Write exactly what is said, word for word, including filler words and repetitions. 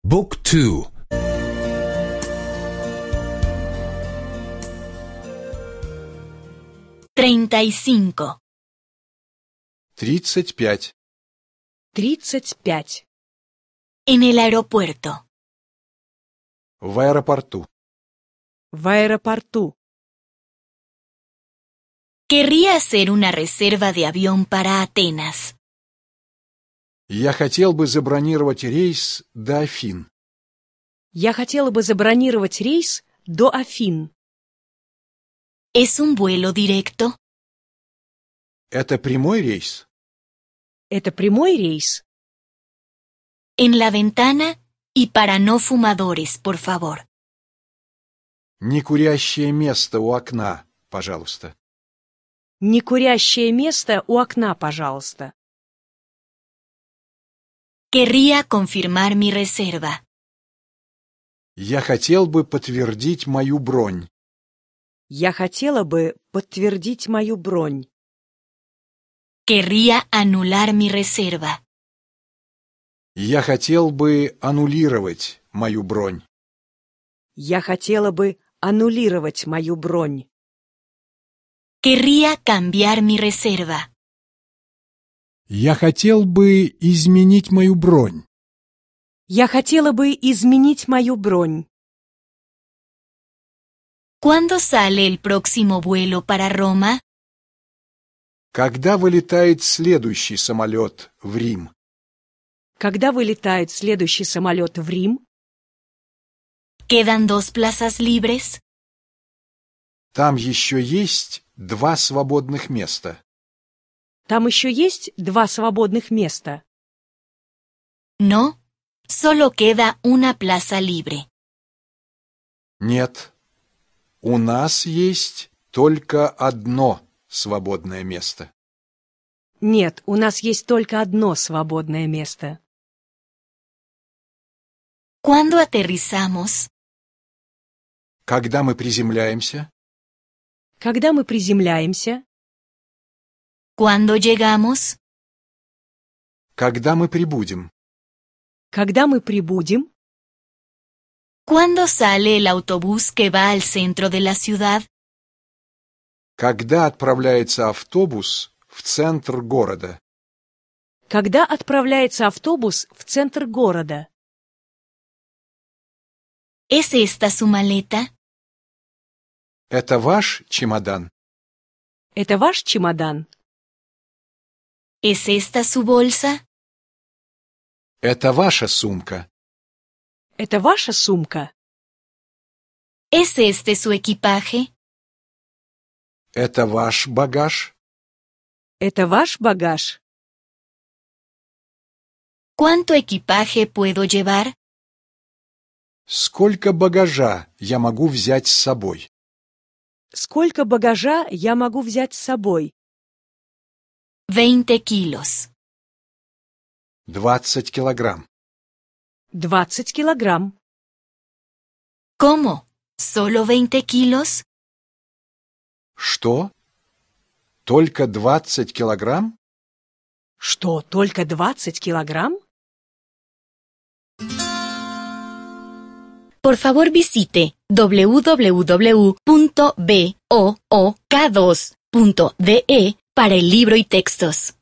Book two. Treinta y cinco. Тридцать пять. Тридцать пять. En el aeropuerto. В аэропорту. В аэропорту. Querría hacer una reserva de avión para Atenas. Я хотел бы забронировать рейс до Афин. Я хотела бы забронировать рейс до Афин. ¿Es un vuelo directo? Это прямой рейс? Это прямой рейс? En la ventana y para no fumadores, por favor. Некурящее место у окна, пожалуйста. Некурящее место у окна, пожалуйста. Querría confirmar mi reserva. Я хотел бы подтвердить мою бронь. Я хотела бы подтвердить мою бронь. Querría anular mi reserva. Я хотел бы аннулировать мою бронь. Я хотела бы аннулировать мою бронь. Querría cambiar mi reserva. Я хотел бы изменить мою бронь. Я хотела бы изменить мою бронь. ¿Cuándo sale el próximo vuelo para Roma? Когда вылетает следующий самолет в Рим? Когда вылетает следующий самолет в Рим? ¿Quedan dos plazas libres? Там еще есть два свободных места. Там еще есть два свободных места. No, solo queda una plaza libre. Нет, у нас есть только одно свободное место. Нет, у нас есть только одно свободное место. ¿Cuándo aterrizamos? Когда мы приземляемся? Когда мы приземляемся? ¿Cuándo llegamos? Когда мы прибудем? Когда мы прибудем? ¿Cuándo sale el autobús que va al centro de la ciudad? Когда отправляется автобус в центр города? Когда отправляется автобус в центр города? ¿Es esta su maleta? Это ваш чемодан? Это ваш чемодан? ¿Es esta su bolsa? Это ваша сумка? Это ваша сумка? ¿Es este su equipaje? Это ваш багаж? Это ваш багаж? ¿Cuánto equipaje puedo llevar? Сколько багажа я могу взять с собой? Сколько багажа я могу взять с собой? Veinte kilos. Двадцать килограмм. Двадцать килограмм. ¿Cómo? ¿Solo veinte kilos? Что? Только двадцать килограмм? Что, только двадцать килограмм? Por favor visite w w w punto book dos punto de para el libro y textos.